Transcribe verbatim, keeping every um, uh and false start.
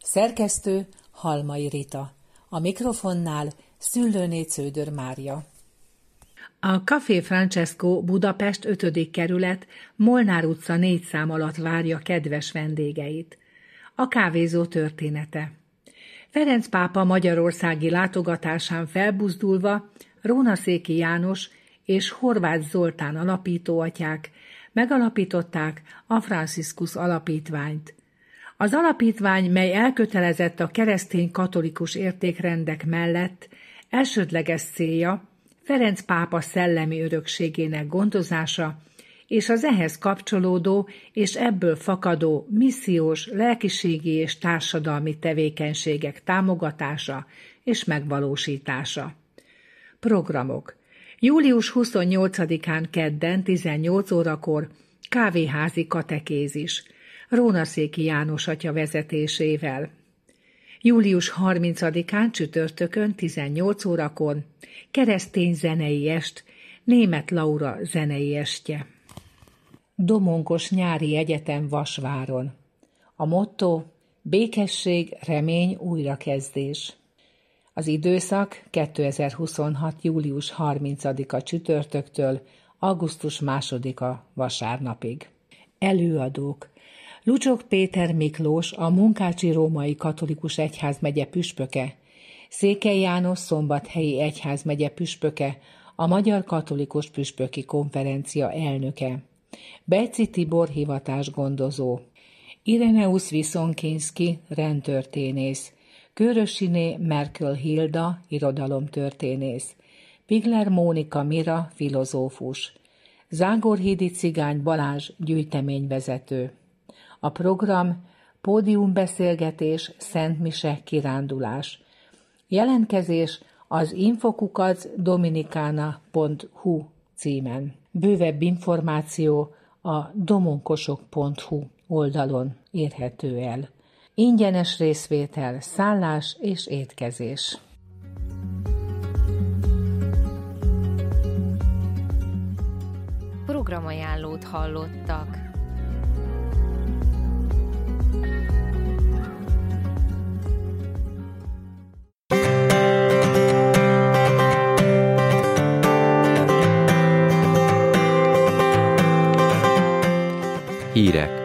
Szerkesztő Halmai Rita. A mikrofonnál Szüllőné Cződör Mária. A Café Francesco Budapest ötödik kerület Molnár utca négy szám alatt várja kedves vendégeit. A kávézó története. Ferenc pápa magyarországi látogatásán felbuzdulva Rónaszéki János és Horváth Zoltán alapítóatyák megalapították a Franciscus Alapítványt. Az alapítvány, mely elkötelezett a keresztény katolikus értékrendek mellett, elsődleges célja Ferenc pápa szellemi örökségének gondozása és az ehhez kapcsolódó és ebből fakadó missziós, lelkiségi és társadalmi tevékenységek támogatása és megvalósítása. Programok. július huszonnyolcadikán kedden tizennyolc órakor kávéházi katekézis, Rónaszéki János atya vezetésével. július harmincadikán csütörtökön tizennyolc órakor keresztény zenei est, Németh Laura zenei estje. Domonkos Nyári Egyetem Vasváron. A motto: békesség, remény, újrakezdés. Az időszak kétezer-huszonhat. július harmincadika csütörtöktől augusztus másodika vasárnapig. Előadók: Lucsok Péter Miklós, a Munkácsi Római Katolikus Egyházmegye püspöke, Székely János Szombathelyi Egyházmegye püspöke, a Magyar Katolikus Püspöki Konferencia elnöke, Bejczy Tibor hivatásgondozó, Ireneusz Viszonkinszki rendtörténész, Körösiné Merkel Hilda irodalomtörténész, Pigler Mónika Mira filozófus, Zágorhídi Cigány Balázs gyűjteményvezető. A program: pódiumbeszélgetés, szentmise, kirándulás. Jelentkezés az infokukac dominicana pont hu címen. Bővebb információ a domonkosok pont hu oldalon érhető el. Ingyenes részvétel, szállás és étkezés. Programajánlót hallottak. Hírek.